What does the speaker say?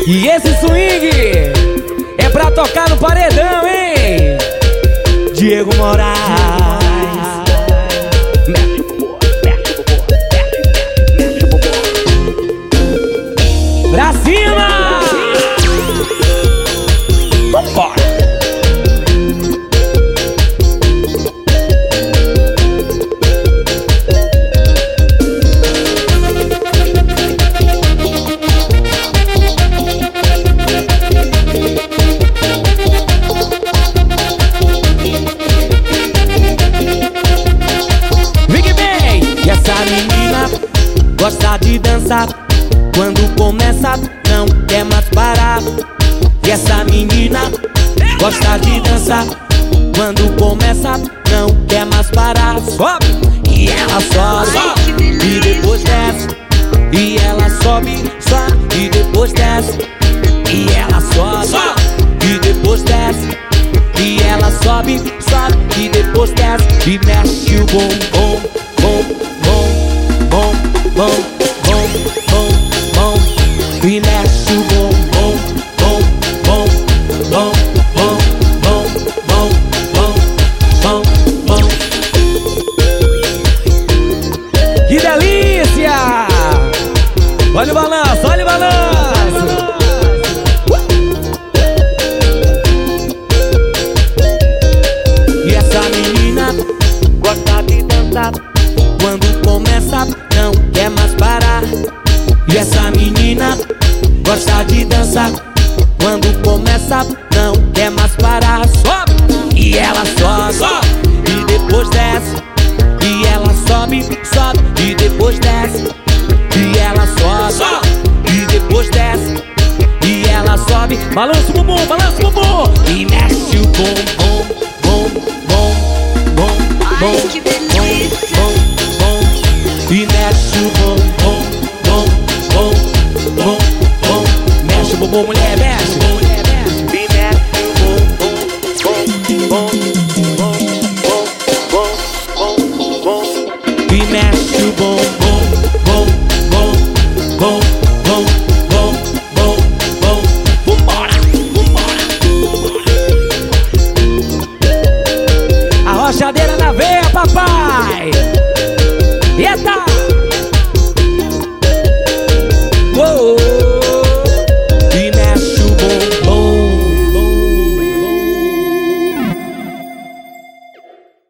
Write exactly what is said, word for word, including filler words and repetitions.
E esse swing é pra tocar no paredão, hein? Diego Moraes. Pra cima! Vambora! Gosta de dançar, quando começa não quer mais parar. E essa menina gosta de dançar, quando começa não quer mais parar. Sobe! E ela sobe, e depois desce. E ela sobe, sobe, e depois desce. E ela sobe, e depois desce. E ela sobe, sobe, e depois desce. E mexe o bumbum, bum, bum, bum, bom, bom, bom, bom. E mexe o bom, bom, bom, bom, bom, bom, bom, bom, bom, bom, bom. Que delícia! Olha o balanço, olha o balanço. E essa menina gosta de dançar, quando começa não quer mais parar. E essa menina gosta de dançar, quando começa não quer mais parar. Sobe! E ela sobe, e depois desce. E ela sobe, sobe, e depois desce. E ela sobe, e depois desce. E ela sobe, Balança o bumbum, balança o bumbum. e mexe o bumbum, bom, bom, bom, bom, Que delícia! bom, bom. E mexe o bumbum, bom, bom, bom, bom. Mexe o bumbum, mulher, mexe. E mexe o bumbum, bom, bom, bom, bom, bom, bom, bom. E mexe o bumbum, bom, bom, bom, bom, bom, bom, bom. Vambora, vambora. A rochadeira na veia, papai.